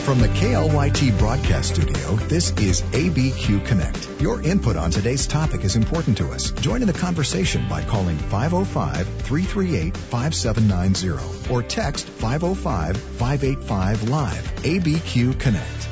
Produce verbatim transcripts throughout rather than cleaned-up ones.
From the K L Y T broadcast studio, this is A B Q Connect. Your input on today's topic is important to us. Join in the conversation by calling five oh five, three three eight, five seven nine zero or text five oh five, five eight five, live. A B Q Connect.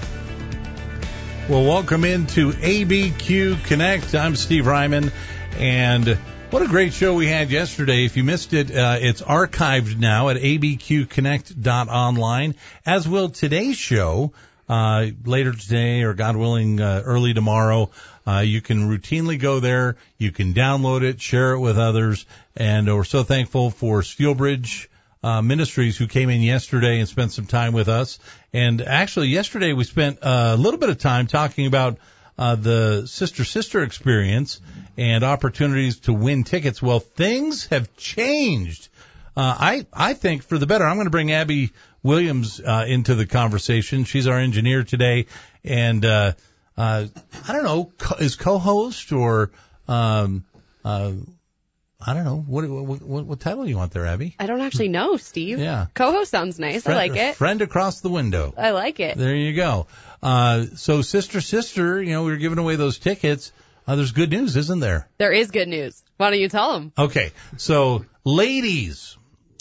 Well, welcome into A B Q Connect. I'm Steve Ryman, and what a great show we had yesterday. If you missed it, uh, it's archived now at a b q connect dot online, as will today's show. Uh, later today, or God willing, uh, early tomorrow, uh, you can routinely go there. You can download it, share it with others, and we're so thankful for SteelBridge uh, Ministries, who came in yesterday and spent some time with us. And actually, yesterday we spent a little bit of time talking about Uh, the sister-sister experience and opportunities to win tickets. Well, things have changed. Uh, I, I think for the better. I'm going to bring Abby Williams, uh, into the conversation. She's our engineer today. And, uh, uh, I don't know, co- is co-host or, um, uh, I don't know. What, what, what, what title do you want there, Abby? I don't actually know, Steve. Yeah. Co-host sounds nice. Friend, I like it. Friend across the window. I like it. There you go. Uh, so sister, sister, you know, we were giving away those tickets. Uh, there's good news, isn't there? There is good news. Why don't you tell them? Okay. So ladies,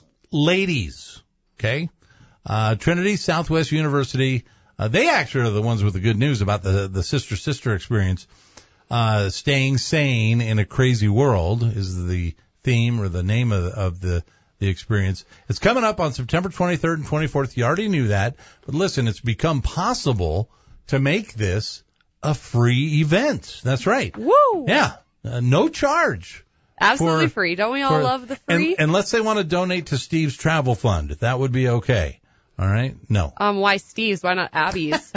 ladies, okay. Uh, Trinity Southwest University, uh, they actually are the ones with the good news about the, the sister, sister experience. Uh, staying sane in a crazy world is the theme or the name of, of the, the experience. It's coming up on September twenty-third and twenty-fourth. You already knew that. But listen, it's become possible to make this a free event. That's right. Woo! Yeah. Uh, no charge. Absolutely for, free. Don't we all for, love the free? And, unless they want to donate to Steve's travel fund. That would be okay. All right? No. Um, why Steve's? Why not Abby's?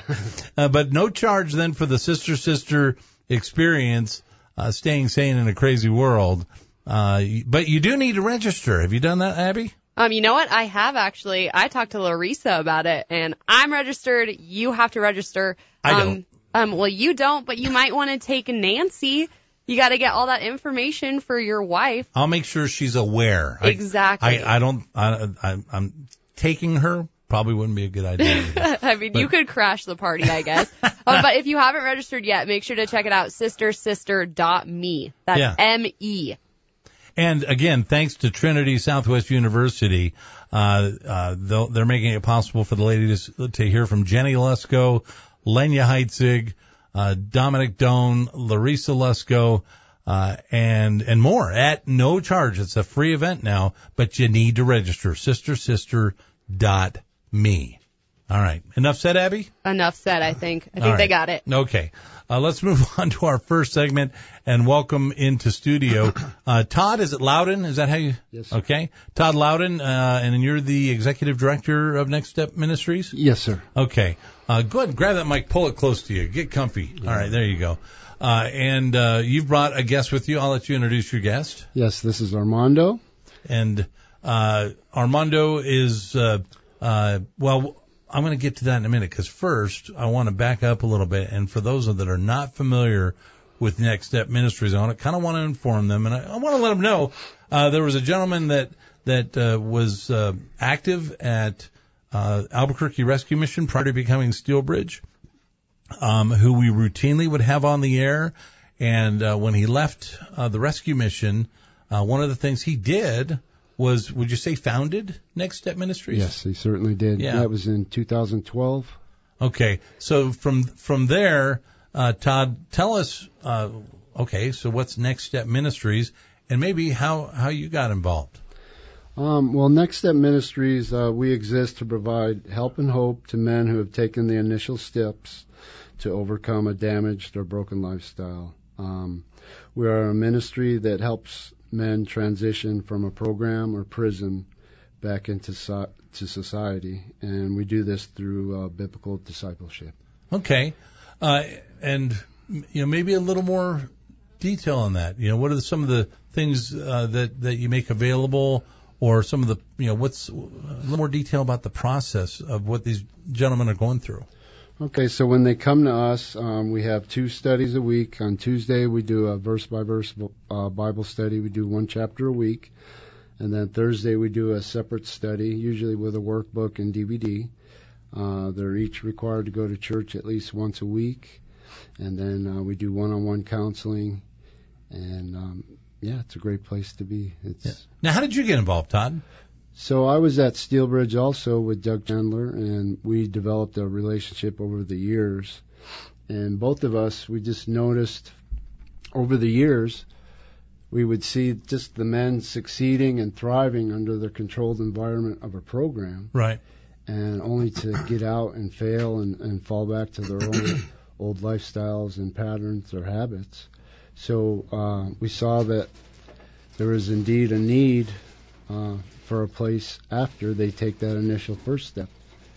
uh, but no charge then for the sister-sister experience, uh, staying sane in a crazy world. Uh, but you do need to register. Have you done that, Abby? Um, you know what? I have actually. I talked to Larissa about it, and I'm registered. You have to register. I um, don't. Um, well, you don't, but you might want to take Nancy. You got to get all that information for your wife. I'll make sure she's aware. Exactly. I, I, I don't. I, I, I'm taking her. Probably wouldn't be a good idea. I mean, but, you could crash the party, I guess. um, but if you haven't registered yet, make sure to check it out. sister sister dot me. That's yeah. M E. And again, thanks to Trinity Southwest University, uh, uh, they're making it possible for the ladies to hear from Jenny Lusko, Lenya Heitzig, uh, Dominic Doan, Larissa Lusko, uh, and, and more at no charge. It's a free event now, but you need to register. sister sister dot me. All right. Enough said, Abby? Enough said, I think. I think right. they got it. Okay. Uh, let's move on to our first segment and welcome into studio. Uh, Todd, is it Loudon? Is that how you? Yes. Okay. Todd Loudon, uh, and you're the executive director of Next Step Ministries? Yes, sir. Okay. Uh, go ahead and grab that mic, pull it close to you. Get comfy. Yeah. All right. There you go. Uh, and, uh, you've brought a guest with you. I'll let you introduce your guest. Yes, this is Armando. And, uh, Armando is, uh, uh, well, I'm going to get to that in a minute because first I want to back up a little bit. And for those that are not familiar with Next Step Ministries, I want to kind of want to inform them, and I, I want to let them know uh, there was a gentleman that that uh, was uh, active at uh, Albuquerque Rescue Mission prior to becoming SteelBridge, um, who we routinely would have on the air. And uh, when he left uh, the rescue mission, uh, one of the things he did was, would you say, founded Next Step Ministries? Yes, he certainly did. Yeah. That was in two thousand twelve. Okay, so from from there, uh, Todd, tell us, uh, okay, so what's Next Step Ministries, and maybe how, how you got involved? Um, well, Next Step Ministries, uh, we exist to provide help and hope to men who have taken the initial steps to overcome a damaged or broken lifestyle. Um, we are a ministry that helps men transition from a program or prison back into so- to society, and we do this through uh, biblical discipleship. Okay, uh, and you know maybe a little more detail on that. You know, what are some of the things uh, that that you make available, or some of the you know what's a little more detail about the process of what these gentlemen are going through? Okay, so when they come to us, um, we have two studies a week. On Tuesday, we do a verse-by-verse uh, Bible study. We do one chapter a week. And then Thursday, we do a separate study, usually with a workbook and D V D. Uh, they're each required to go to church at least once a week, and then uh, we do one-on-one counseling, and um, yeah, it's a great place to be. It's yeah. Now, how did you get involved, Todd? So I was at Steelbridge also with Doug Chandler, and we developed a relationship over the years. And both of us, we just noticed over the years, we would see just the men succeeding and thriving under the controlled environment of a program. Right. And only to get out and fail and, and fall back to their old, old lifestyles and patterns or habits. So uh, we saw that there was indeed a need uh, for a place after they take that initial first step.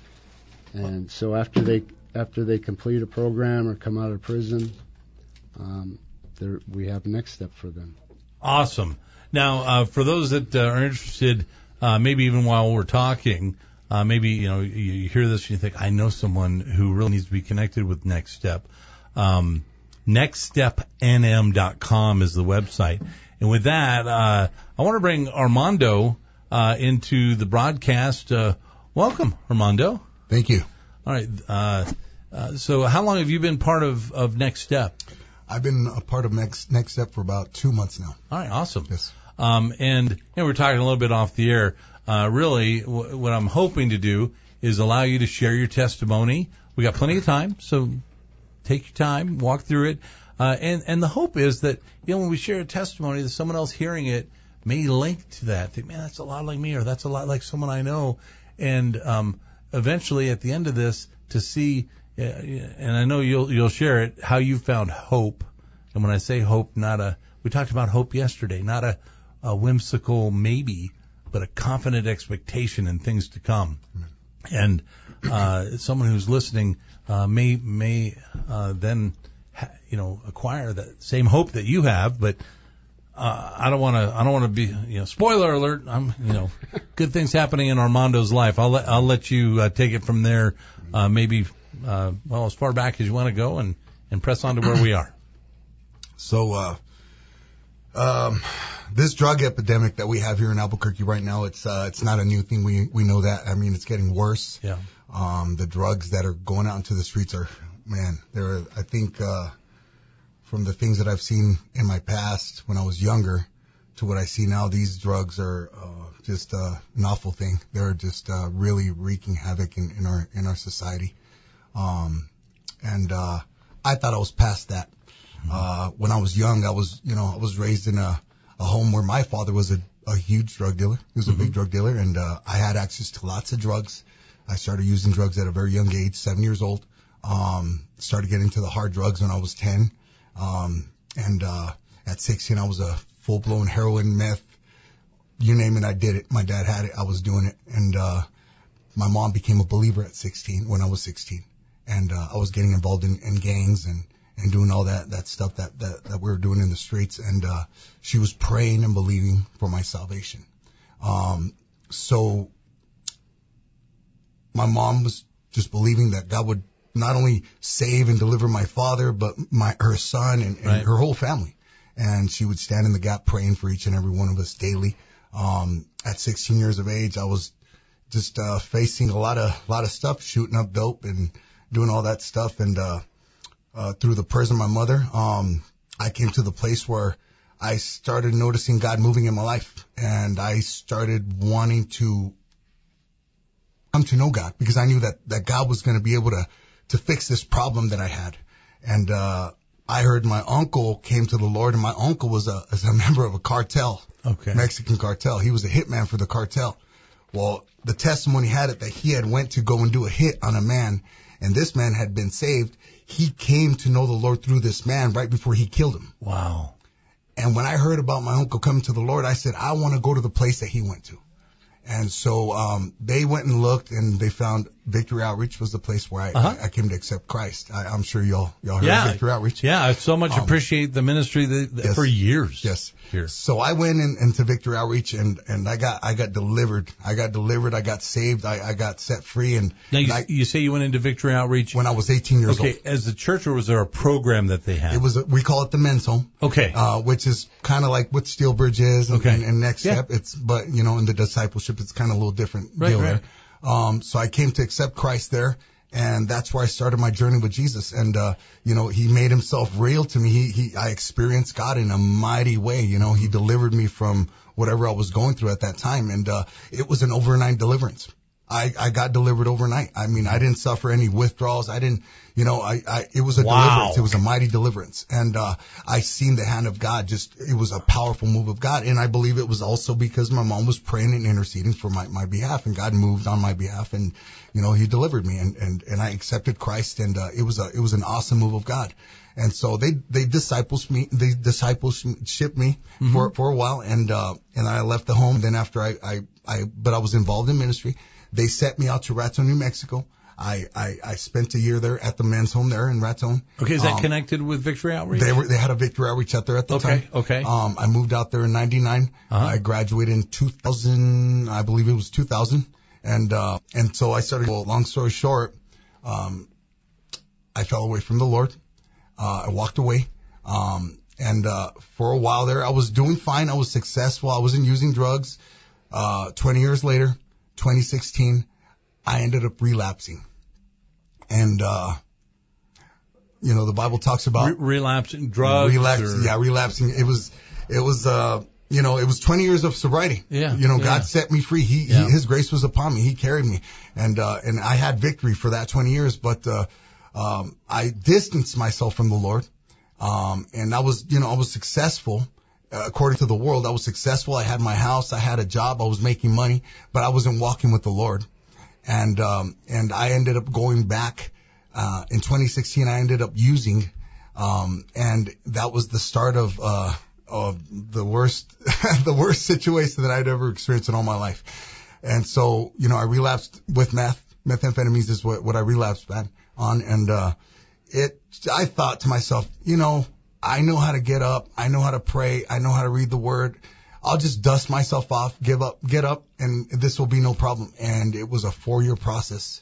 And so after they after they complete a program or come out of prison, um, there, we have next step for them. Awesome. Now, uh, for those that uh, are interested, uh, maybe even while we're talking, uh, maybe you know you, you hear this and you think, I know someone who really needs to be connected with Next Step. Um, next step n m dot com is the website. And with that, uh, I want to bring Armando uh, into the broadcast. Uh, welcome, Armando. Thank you. All right. Uh, uh, so how long have you been part of, of Next Step? I've been a part of Next Next Step for about two months now. All right. Awesome. Yes. Um, and you know, we're talking a little bit off the air. Uh, really, w- what I'm hoping to do is allow you to share your testimony. We got plenty of time, so take your time, walk through it. Uh, and, and the hope is that, you know, when we share a testimony, that someone else hearing it may link to that. Think, man, that's a lot like me, or that's a lot like someone I know. And um, eventually, at the end of this, to see, uh, and I know you'll you'll share it, how you found hope. And when I say hope, not a, we talked about hope yesterday, not a, a whimsical maybe, but a confident expectation in things to come. Mm-hmm. And uh, someone who's listening uh, may may uh, then, ha- you know, acquire that same hope that you have. But uh, I don't want to. I don't want to be. You know, spoiler alert. I'm. You know, good things happening in Armando's life. I'll let I'll let you uh, take it from there. Uh, maybe uh, well as far back as you want to go, and and press on to where we are. So, uh, um, this drug epidemic that we have here in Albuquerque right now, it's, uh, it's not a new thing. We, we know that. I mean, it's getting worse. Yeah. Um, the drugs that are going out into the streets are, man, they're, I think, uh, from the things that I've seen in my past when I was younger to what I see now, these drugs are, uh, just, uh, an awful thing. They're just, uh, really wreaking havoc in, in our, in our society. Um, and, uh, I thought I was past that. Uh, when I was young, I was, you know, I was raised in a, a home where my father was a, a huge drug dealer. He was a mm-hmm. big drug dealer, and, uh, I had access to lots of drugs. I started using drugs at a very young age, seven years old. Um, started getting into the hard drugs when I was ten. Um, and, uh, at sixteen, I was a full-blown heroin, meth, you name it, I did it. My dad had it. I was doing it. And, uh, my mom became a believer at sixteen, when I was sixteen. And, uh, I was getting involved in, in gangs and, and doing all that, that stuff that, that, that we were doing in the streets. And, uh, she was praying and believing for my salvation. Um, so my mom was just believing that God would not only save and deliver my father, but my, her son and, and right. her whole family. And she would stand in the gap praying for each and every one of us daily. Um, at sixteen years of age, I was just, uh, facing a lot of, lot of stuff, shooting up dope and doing all that stuff. And, uh, Uh, through the prayers of my mother, um, I came to the place where I started noticing God moving in my life, and I started wanting to come to know God because I knew that, that God was going to be able to, to fix this problem that I had. And, uh, I heard my uncle came to the Lord, and my uncle was a, was a member of a cartel, okay. Mexican cartel. He was a hitman for the cartel. Well, the testimony had it that he had went to go and do a hit on a man, and this man had been saved. He came to know the Lord through this man right before he killed him. Wow. And when I heard about my uncle coming to the Lord, I said, I want to go to the place that he went to. And so um they went and looked, and they found Victory Outreach was the place where I, uh-huh. I, I came to accept Christ. I, I'm sure y'all y'all heard yeah. of Victory Outreach. Yeah, I so much um, appreciate the ministry that, that yes. for years. Yes. Here. So I went in, into Victory Outreach, and, and I got I got delivered. I got delivered. I got saved. I, I got set free. And now you, and I, you say you went into Victory Outreach when I was eighteen years okay, old. Okay, as a church, or was there a program that they had? It was a, we call it the men's home. Okay. Uh, which is kind of like what Steelbridge is, and, okay. and, and Next yeah. Step. It's but you know in the discipleship, it's kind of a little different right, deal right. there. Um, so I came to accept Christ there. And that's where I started my journey with Jesus. And, uh, you know, he made himself real to me. He, he, I experienced God in a mighty way. You know, he delivered me from whatever I was going through at that time. And, uh, it was an overnight deliverance. I, I got delivered overnight. I mean, I didn't suffer any withdrawals. I didn't, you know, I, I, it was a Wow. deliverance. It was a mighty deliverance. And, uh, I seen the hand of God. Just, it was a powerful move of God. And I believe it was also because my mom was praying and interceding for my, my behalf, and God moved on my behalf, and, you know, he delivered me, and, and, and I accepted Christ, and, uh, it was a, it was an awesome move of God. And so they, they disciples me, they discipleship me mm-hmm. for, for a while. And, uh, and I left the home. Then after I, I, I, but I was involved in ministry. They sent me out to Raton, New Mexico. I, I, I spent a year there at the men's home there in Raton. Okay, is that um, connected with Victory Outreach? They were, they had a Victory Outreach out there at the okay, time. Okay, okay. Um, I moved out there in ninety-nine. Uh-huh. I graduated in two thousand, I believe it was two thousand. And, uh, and so I started, well, long story short, um, I fell away from the Lord. Uh, I walked away. Um, and, uh, for a while there, I was doing fine. I was successful. I wasn't using drugs. Uh, twenty years later, twenty sixteen, I ended up relapsing. And, uh, you know, the Bible talks about Re- relapsing drugs. Relapse, or... yeah, relapsing. It was, it was, uh, you know, it was twenty years of sobriety. Yeah. You know, yeah. God set me free. He, yeah. he, his grace was upon me. He carried me. And, uh, and I had victory for that twenty years, but, uh, um, I distanced myself from the Lord. Um, and I was, you know, I was successful. Uh, according to the world, I was successful. I had my house. I had a job. I was making money, but I wasn't walking with the Lord. And, um, and I ended up going back, uh, in twenty sixteen, I ended up using, um, and that was the start of, uh, of the worst, the worst situation that I'd ever experienced in all my life. And so, you know, I relapsed with meth. Methamphetamines is what, what I relapsed man, on. And, uh, it, I thought to myself, you know, I know how to get up. I know how to pray. I know how to read the word. I'll just dust myself off, give up, get up, and this will be no problem. And it was a four year process.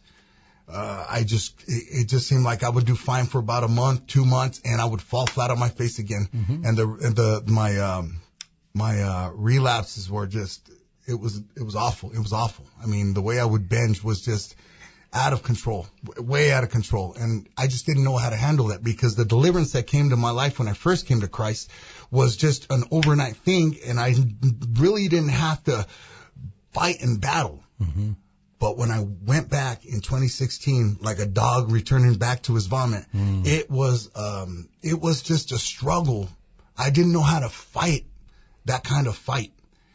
Uh, I just, it, it just seemed like I would do fine for about a month, two months, and I would fall flat on my face again. Mm-hmm. And the, and the, my, um, my, uh, relapses were just, it was, it was awful. It was awful. I mean, the way I would binge was just out of control, way out of control. And I just didn't know how to handle that, because the deliverance that came to my life when I first came to Christ was just an overnight thing. And I really didn't have to fight and battle. Mm-hmm. But when I went back in twenty sixteen, like a dog returning back to his vomit, mm. it was, um, it was just a struggle. I didn't know how to fight that kind of fight.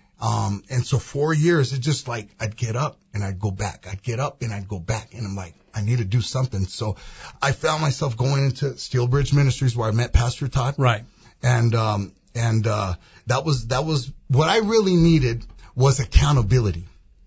Um, and so four years, it just like, I'd get up and I'd go back. I'd get up and I'd go back. And I'm like, I need to do something. So I found myself going into Steel Bridge Ministries, where I met Pastor Todd. Right. And, um, and, uh, that was, that was what I really needed was accountability.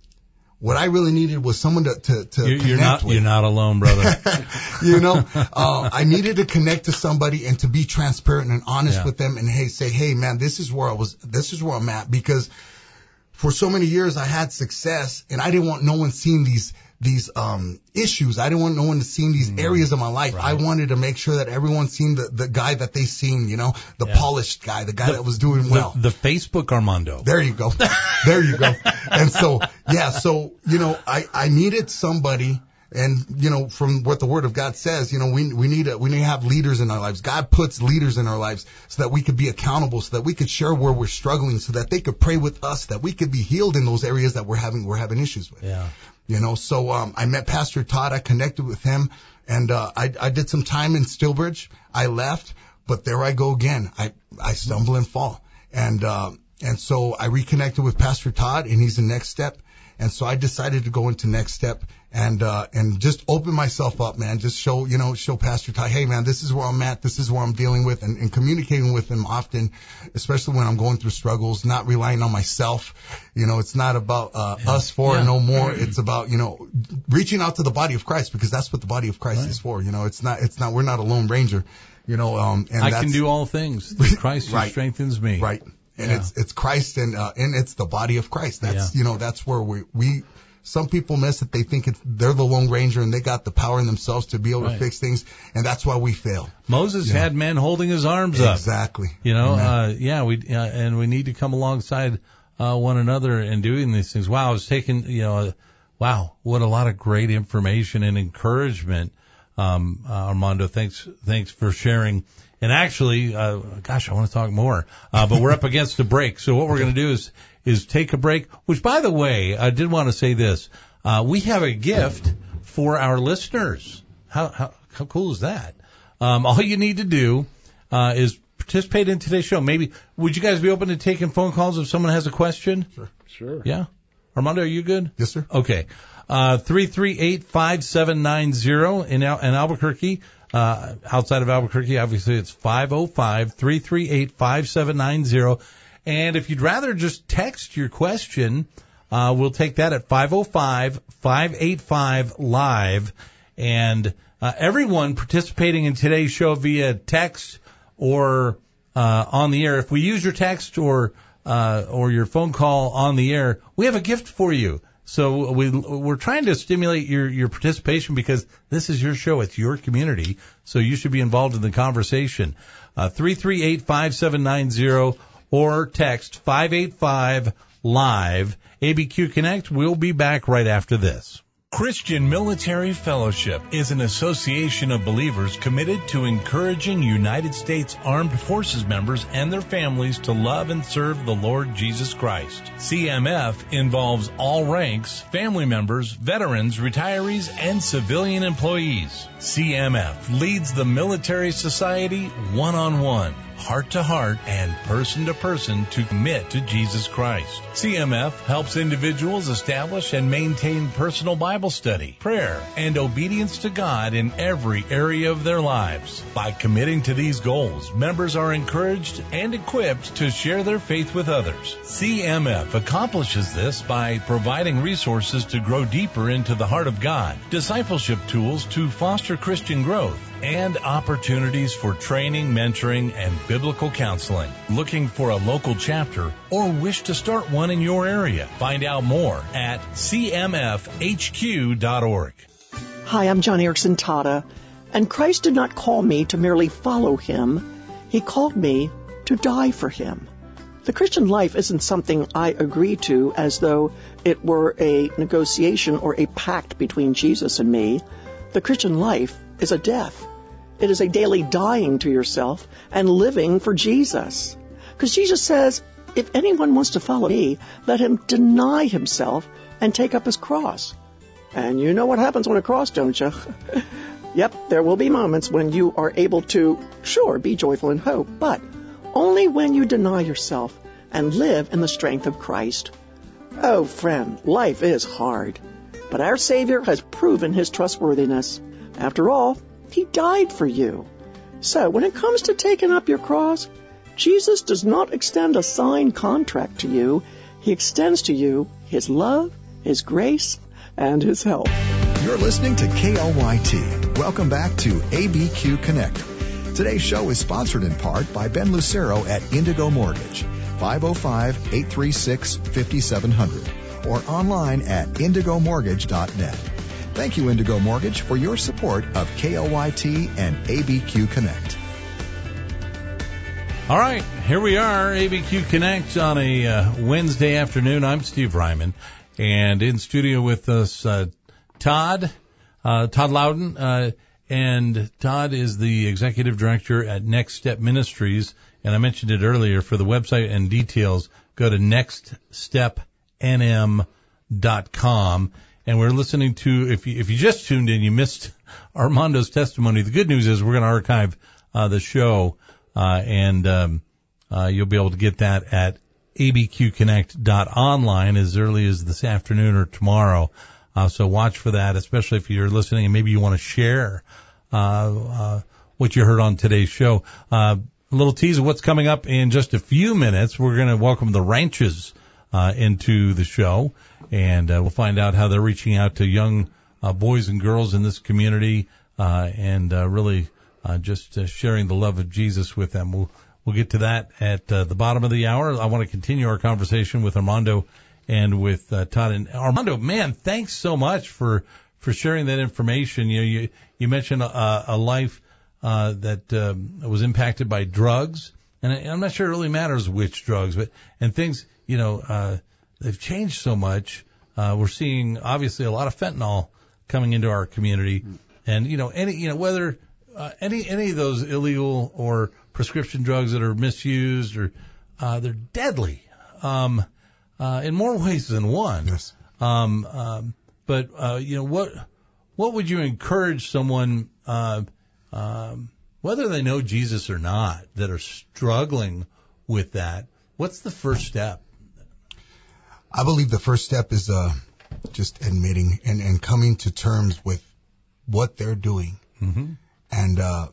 What I really needed was someone to, to, to you're, connect you're not, with. You're not alone, brother. You know, uh, I needed to connect to somebody and to be transparent and honest yeah. with them, and hey, say, hey man, this is where I was, this is where I'm at, because for so many years I had success and I didn't want no one seeing these, these, um, issues. I didn't want no one to see these mm, areas of my life. Right. I wanted to make sure that everyone seen the, the guy that they seen, you know, the yeah. polished guy, the guy the, that was doing well. The, the Facebook Armando. There you go. There you go. And so, yeah, so, you know, I, I needed somebody. And, you know, from what the Word of God says, you know, we, we need a, we need to have leaders in our lives. God puts leaders in our lives so that we could be accountable, so that we could share where we're struggling, so that they could pray with us, that we could be healed in those areas that we're having, we're having issues with. Yeah. You know, so, um, I met Pastor Todd. I connected with him, and, uh, I, I did some time in Steelbridge. I left, but there I go again. I, I stumble and fall. And, um, and so I reconnected with Pastor Todd, and he's the Next Step. And so I decided to go into Next Step and, uh, and just open myself up, man. Just show, you know, show Pastor Todd, hey man, this is where I'm at. This is where I'm dealing with, and, and communicating with him often, especially when I'm going through struggles, not relying on myself. You know, it's not about, uh, yeah. us four yeah. and no more. It's about, you know, reaching out to the body of Christ, because that's what the body of Christ right. is for. You know, it's not, it's not, we're not a lone ranger, you know, um, and I that's, can do all things through Christ who right. strengthens me. Right. And yeah. it's, it's Christ and, uh, and it's the body of Christ. That's, yeah. you know, that's where we, we, some people miss it. They think it's, they're the Lone Ranger and they got the power in themselves to be able right. to fix things. And that's why we fail. Moses you had know? men holding his arms up. Exactly. You know, uh, yeah, we, uh, and we need to come alongside, uh, one another in doing these things. Wow. I was taking, you know, uh, wow, what a lot of great information and encouragement. Um, uh, Armando, thanks, thanks for sharing. And actually, uh, gosh, I want to talk more, uh, but we're up against a break. So what we're going to do is, is take a break, which by the way, I did want to say this. Uh, we have a gift for our listeners. How, how, how cool is that? Um, all you need to do, uh, is participate in today's show. Maybe, would you guys be open to taking phone calls if someone has a question? Sure. Sure. Yeah? Armando, are you good? Yes, sir. Okay. Uh, three three eight, five seven nine zero in, Al- in Albuquerque. Uh, outside of Albuquerque, obviously it's five oh five, three three eight, five seven nine zero. And if you'd rather just text your question, uh, we'll take that at five oh five, five eight five, live. And, uh, everyone participating in today's show via text or, uh, on the air, if we use your text or, uh, or your phone call on the air, we have a gift for you. So we, we're trying to stimulate your, your participation because this is your show. It's your community. So you should be involved in the conversation. Uh, three three eight, five seven nine zero or text five eight five, live. A B Q Connect. We'll be back right after this. Christian Military Fellowship is an association of believers committed to encouraging United States Armed Forces members and their families to love and serve the Lord Jesus Christ. C M F involves all ranks, family members, veterans, retirees, and civilian employees. C M F leads the military society one-on-one, heart-to-heart, and person-to-person to commit to Jesus Christ. C M F helps individuals establish and maintain personal Bible study, prayer, and obedience to God in every area of their lives. By committing to these goals, members are encouraged and equipped to share their faith with others. C M F accomplishes this by providing resources to grow deeper into the heart of God, discipleship tools to foster Christian growth, and opportunities for training, mentoring, and biblical counseling. Looking for a local chapter or wish to start one in your area? Find out more at c m f h q dot org. Hi, I'm John Erickson Tata, and Christ did not call me to merely follow him. He called me to die for him. The Christian life isn't something I agree to as though it were a negotiation or a pact between Jesus and me. The Christian life is a death. It is a daily dying to yourself and living for Jesus. Because Jesus says, if anyone wants to follow me, let him deny himself and take up his cross. And you know what happens on a cross, don't you? Yep, there will be moments when you are able to, sure, be joyful in hope, but only when you deny yourself and live in the strength of Christ. Oh, friend, life is hard, but our Savior has proven his trustworthiness. After all, he died for you. So when it comes to taking up your cross, Jesus does not extend a signed contract to you. He extends to you his love, his grace, and his help. You're listening to K L Y T. Welcome back to A B Q Connect. Today's show is sponsored in part by Ben Lucero at Indigo Mortgage, five oh five, eight three six, five seven zero zero, or online at indigo mortgage dot net. Thank you, Indigo Mortgage, for your support of K L Y T and A B Q Connect. All right, here we are, A B Q Connect on a uh, Wednesday afternoon. I'm Steve Ryman, and in studio with us, uh, Todd, uh, Todd Loudon, uh, and Todd is the executive director at Next Step Ministries, and I mentioned it earlier. For the website and details, go to next step n m dot com. And we're listening to, if you, if you just tuned in, you missed Armando's testimony. The good news is we're going to archive uh, the show, uh, and um, uh, you'll be able to get that at a b q connect dot online as early as this afternoon or tomorrow. Uh, so watch for that, especially if you're listening and maybe you want to share uh, uh, what you heard on today's show. Uh, a little tease of what's coming up in just a few minutes. We're going to welcome the Ranches uh, into the show. And uh, we'll find out how they're reaching out to young uh, boys and girls in this community uh, and uh, really uh, just uh, sharing the love of Jesus with them. We'll we'll get to that at uh, the bottom of the hour. I want to continue our conversation with Armando and with uh, Todd. And Armando, man, thanks so much for for sharing that information. You know, you you mentioned a, a life uh, that um, was impacted by drugs, and I'm not sure it really matters which drugs, but and things, you know. Uh, They've changed so much Uh, we're seeing obviously a lot of fentanyl coming into our community, and you know any you know whether uh, any any of those illegal or prescription drugs that are misused or uh, they're deadly um, uh, in more ways than one. Yes. Um, um, but uh, you know what what would you encourage someone, uh, um, whether they know Jesus or not, that are struggling with that? What's the first step? I believe the first step is uh, just admitting and, and coming to terms with what they're doing, mm-hmm. and uh,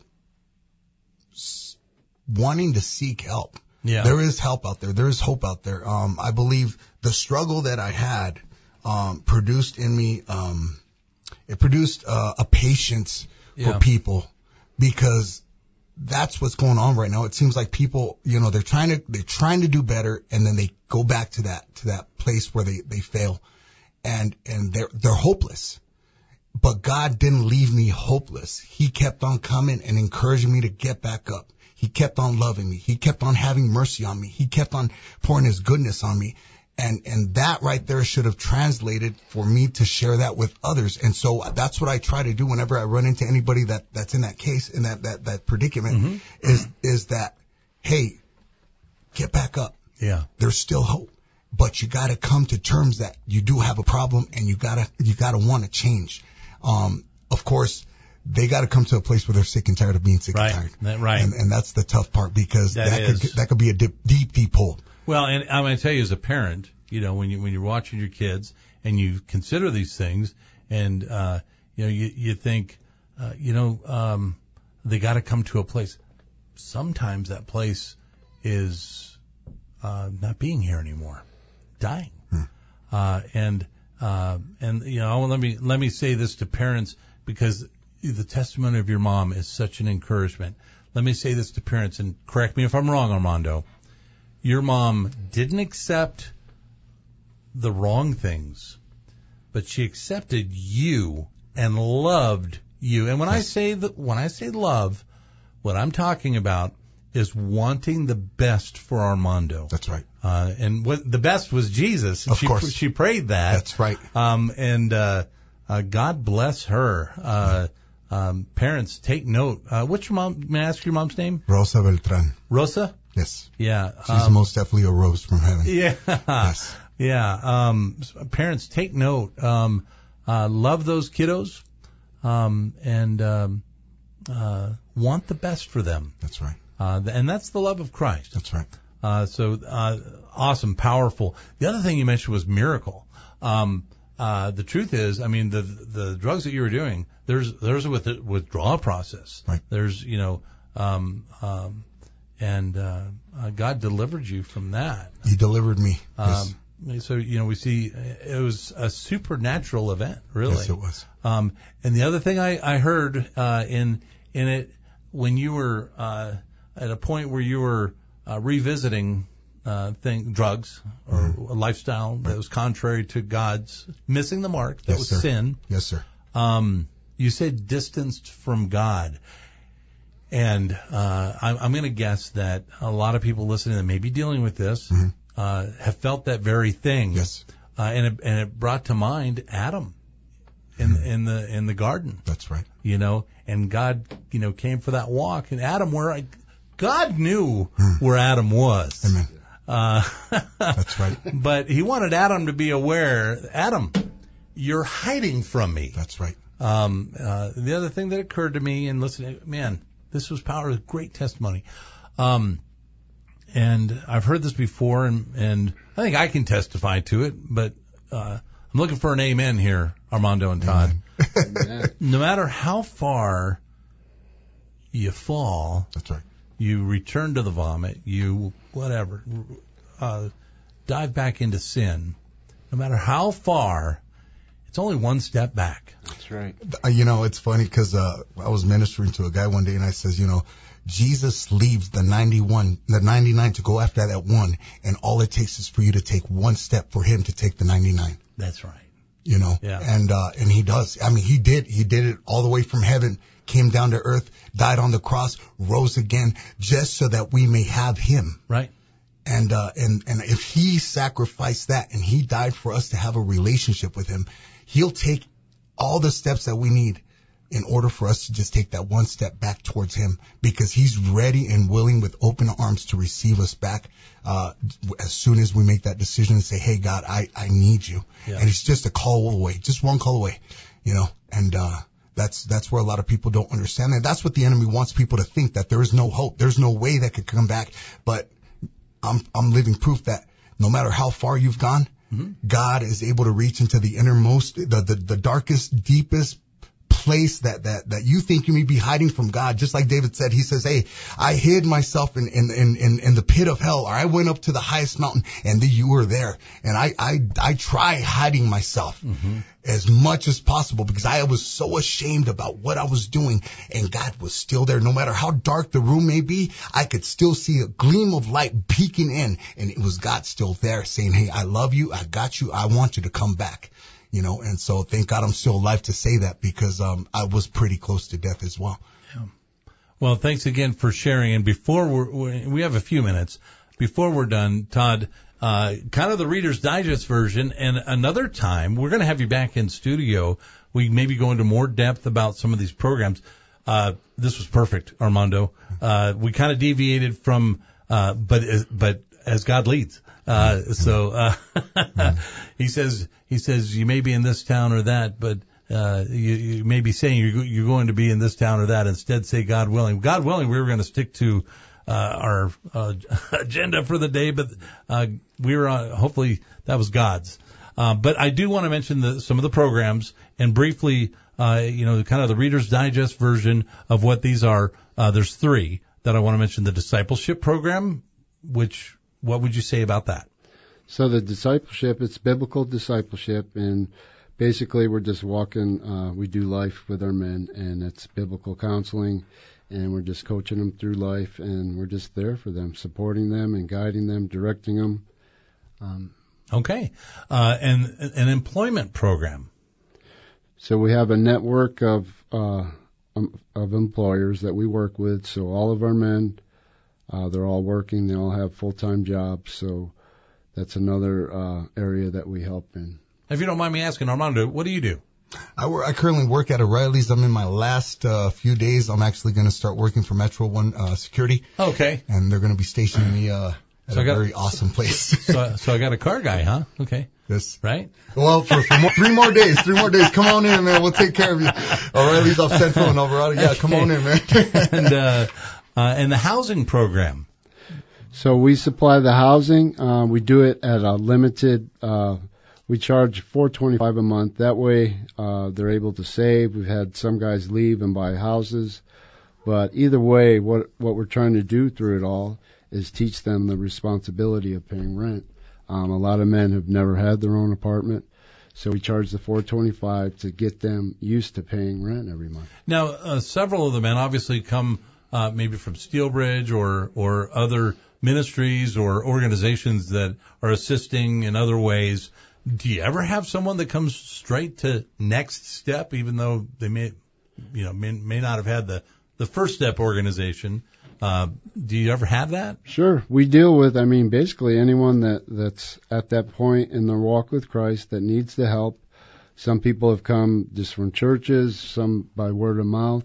s- wanting to seek help. Yeah. There is help out there. There is hope out there. Um, I believe the struggle that I had um, produced in me, um, it produced uh, a patience Yeah. for people, because that's what's going on right now. It seems like people, you know, they're trying to, they're trying to do better, and then they go back to that, to that place where they, they fail, and, and they're, they're hopeless. But God didn't leave me hopeless. He kept on coming and encouraging me to get back up. He kept on loving me. He kept on having mercy on me. He kept on pouring his goodness on me. And, and that right there should have translated for me to share that with others. And so that's what I try to do whenever I run into anybody that, that's in that case, in that, that, that predicament, Mm-hmm. is, is that, hey, get back up. Yeah. There's still hope, but you gotta come to terms that you do have a problem, and you gotta, you gotta want to change. Um, of course, they gotta come to a place where they're sick and tired of being sick Right. and tired. That, right. And, and that's the tough part, because That that, is. could, that could be a deep, deep, deep hole. Well, and I'm going to tell you, as a parent, you know, when you when you're watching your kids and you consider these things, and uh, you know, you you think, uh, you know, um, they got to come to a place. Sometimes that place is uh, not being here anymore, dying, Hmm. uh, and uh, and you know, let me let me say this to parents, because the testimony of your mom is such an encouragement. Let me say this to parents, and correct me if I'm wrong, Armando. Your mom didn't accept the wrong things, but she accepted you and loved you. And when I say that, when I say love, what I'm talking about is wanting the best for Armando. That's right. Uh, and what the best was Jesus. Of she, course. She prayed that. That's right. Um, and, uh, uh, God bless her. Uh, um, parents, take note. Uh, what's your mom? May I ask your mom's name? Rosa Beltran. Rosa? Yes. Yeah. She's um, most definitely a rose from heaven. Yeah. Yes. Yeah. Um, parents, take note. Um, uh, love those kiddos, um, and, um, uh, want the best for them. That's right. Uh, and that's the love of Christ. That's right. Uh, so, uh, awesome, powerful. The other thing you mentioned was miracle. Um, uh, the truth is, I mean, the, the drugs that you were doing, there's, there's a with- withdrawal process. Right. There's, you know, um, um, and, uh, uh, God delivered you from that. He delivered me. Yes. Um, so, you know, we see it was a supernatural event, really. Yes, it was. Um, and the other thing I, I heard, uh, in, in it, when you were, uh, at a point where you were, uh, revisiting, uh, thing, drugs or Mm-hmm. a lifestyle that was contrary to God's, missing the mark, that Yes, was sir. sin. Yes, sir. Um, you said distanced from God. And, uh, I'm, I'm going to guess that a lot of people listening that may be dealing with this, Mm-hmm. uh, have felt that very thing. Yes. Uh, and it, and it brought to mind Adam in, in the, in the garden, That's right. you know, and God, you know, came for that walk, and Adam, where I, God knew where Adam was. Amen. Uh, That's right. but he wanted Adam to be aware, Adam, you're hiding from me. That's right. Um, uh, the other thing that occurred to me, and listen, man, this was power, great testimony. Um, and I've heard this before, and, and I think I can testify to it, but, uh, I'm looking for an amen here, Armando and Todd. No matter how far you fall, That's right. you return to the vomit, you, whatever, uh, dive back into sin, no matter how far, it's only one step back. That's right. Uh, You know, it's funny because uh, I was ministering to a guy one day, and I says, you know, Jesus leaves the ninety-one, the ninety-nine to go after that one, and all it takes is for you to take one step for him to take the ninety-nine. That's right. You know, Yeah. and uh, and he does. I mean, he did. He did it all the way from heaven, came down to earth, died on the cross, rose again, just so that we may have him. Right. And, uh, and, and if he sacrificed that and he died for us to have a relationship with him, he'll take all the steps that we need in order for us to just take that one step back towards him, because he's ready and willing with open arms to receive us back, uh, as soon as we make that decision and say, hey, God, I, I need you. Yeah. And it's just a call away, just one call away, you know, and, uh, That's, that's where a lot of people don't understand that. That's what the enemy wants people to think, that there is no hope. There's no way that could come back. But I'm, I'm living proof that no matter how far you've gone, mm-hmm. God is able to reach into the innermost, the, the, the darkest, deepest place that, that, that you think you may be hiding from God. Just like David said, he says, hey, I hid myself in, in, in, in, in the pit of hell, or I went up to the highest mountain and you were there. And I, I, I try hiding myself mm-hmm. as much as possible, because I was so ashamed about what I was doing, and God was still there. No matter how dark the room may be, I could still see a gleam of light peeking in, and it was God still there saying, hey, I love you. I got you. I want you to come back. You know, and so thank God I'm still alive to say that, because um I was pretty close to death as well. Yeah. Well, thanks again for sharing. And before we're, we have a few minutes before we're done, Todd, uh kind of the Reader's Digest version, and another time we're going to have you back in studio. We maybe go into more depth about some of these programs. Uh this was perfect, Armando. Uh we kind of deviated from uh but but as God leads. Uh, so, uh, he says, he says, you may be in this town or that, but, uh, you, you may be saying you're, you're going to be in this town or that. Instead, say God willing. God willing, we were going to stick to, uh, our, uh, agenda for the day, but, uh, we were, uh, hopefully that was God's. Uh, but I do want to mention the, some of the programs and briefly, uh, you know, kind of the Reader's Digest version of what these are. Uh, there's three that I want to mention. The discipleship program, which, what would you say about that? So the discipleship, it's biblical discipleship, and basically we're just walking, uh, we do life with our men, and it's biblical counseling, and we're just coaching them through life, and we're just there for them, supporting them and guiding them, directing them. Um, okay. Uh, and an employment program. So we have a network of, uh, um, of employers that we work with, so all of our men, Uh, they're all working. They all have full-time jobs. So that's another uh, area that we help in. If you don't mind me asking, Armando, what do you do? I, work, I currently work at O'Reilly's. I'm in my last uh, few days. I'm actually going to start working for Metro One uh, Security. Okay. And they're going to be stationing me uh, at so a got, very awesome place. so, so I got a car guy, huh? Okay. Yes. Right? Well, for, for more, three more days, three more days. Come on in, man. We'll take care of you. O'Reilly's off Central and Alvarado. Yeah, come on in, man. and, uh, Uh, and the housing program. So we supply the housing. Uh, we do it at a limited, uh, we charge four twenty-five a month. That way, uh, they're able to save. We've had some guys leave and buy houses. But either way, what, what we're trying to do through it all is teach them the responsibility of paying rent. Um, a lot of men have never had their own apartment. So we charge the four twenty-five to get them used to paying rent every month. Now, uh, several of the men obviously come Uh, maybe from SteelBridge or, or other ministries or organizations that are assisting in other ways. Do you ever have someone that comes straight to Next Step, even though they may, you know, may, may not have had the, the First Step organization? Uh, do you ever have that? Sure. We deal with, I mean, basically anyone that, that's at that point in their walk with Christ that needs the help. Some people have come just from churches, some by word of mouth.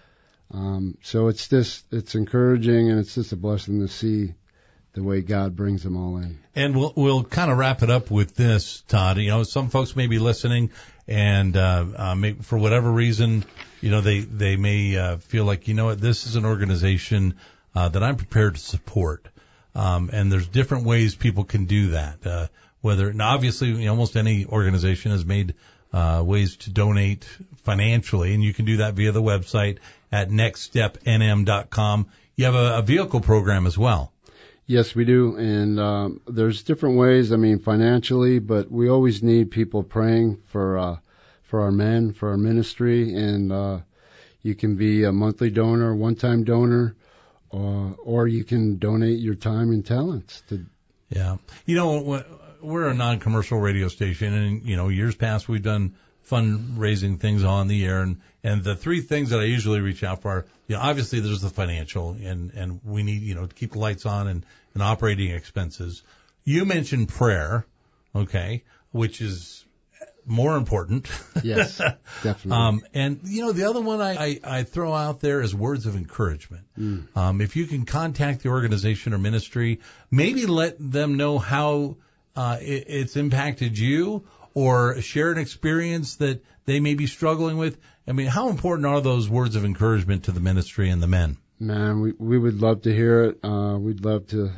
Um, so it's just, it's encouraging, and it's just a blessing to see the way God brings them all in. And we'll, we'll kind of wrap it up with this, Todd. You know, some folks may be listening and, uh, uh, may, for whatever reason, you know, they, they may, uh, feel like, you know what, this is an organization, uh, that I'm prepared to support. Um, and there's different ways people can do that. Uh, whether, now obviously, you know, almost any organization has made, uh, ways to donate financially, and you can do that via the website at next step n m dot com. You have a, a vehicle program as well. Yes, we do. And um, there's different ways, I mean, financially, but we always need people praying for uh, for our men, for our ministry. And uh, you can be a monthly donor, one-time donor, or, or you can donate your time and talents. To Yeah. You know, we're a non-commercial radio station, and, you know, years past we've done fundraising things on the air, and and the three things that I usually reach out for are, you know, obviously there's the financial, and and we need, you know, to keep the lights on and, and operating expenses. You mentioned prayer, okay, which is more important. Yes, definitely. um, and you know, the other one I, I, I throw out there is words of encouragement. Mm. Um, if you can contact the organization or ministry, maybe let them know how uh, it, it's impacted you, or share an experience that they may be struggling with. I mean, how important are those words of encouragement to the ministry and the men? Man, we we would love to hear it. Uh, we'd love to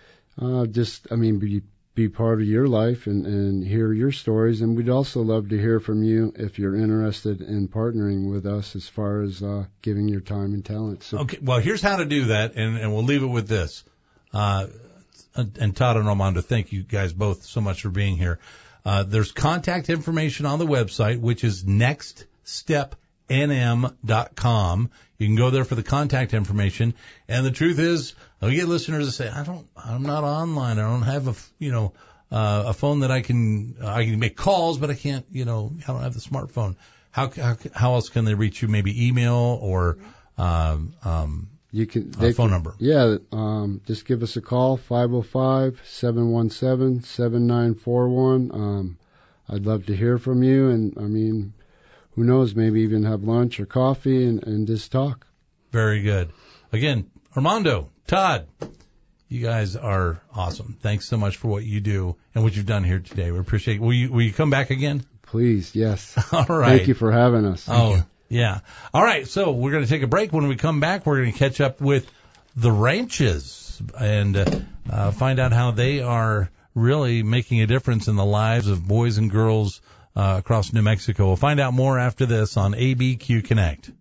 uh, just, I mean, be be part of your life and, and hear your stories. And we'd also love to hear from you if you're interested in partnering with us as far as uh, giving your time and talent. So, okay, well, here's how to do that, and, and we'll leave it with this. Uh, and Todd and Armando, thank you guys both so much for being here. Uh, there's contact information on the website, which is next step n m dot com. You can go there for the contact information. And the truth is, we get listeners that say, I don't, I'm not online. I don't have a, you know, uh, a phone that I can, uh, I can make calls, but I can't, you know, I don't have the smartphone. How, how, how else can they reach you? Maybe email or, um, um, you can, uh, phone can, number. Yeah. Um, just give us a call, five oh five, seven one seven, seven nine four one. Um, I'd love to hear from you. And I mean, who knows, maybe even have lunch or coffee and, and just talk. Very good. Again, Armando, Todd, you guys are awesome. Thanks so much for what you do and what you've done here today. We appreciate it. Will you, will you come back again? Please, yes. All right. Thank you for having us. Thank oh, you. Yeah. All right, so we're going to take a break. When we come back, we're going to catch up with the Ranches and uh, uh, find out how they are really making a difference in the lives of boys and girls uh, across New Mexico. We'll find out more after this on A B Q Connect.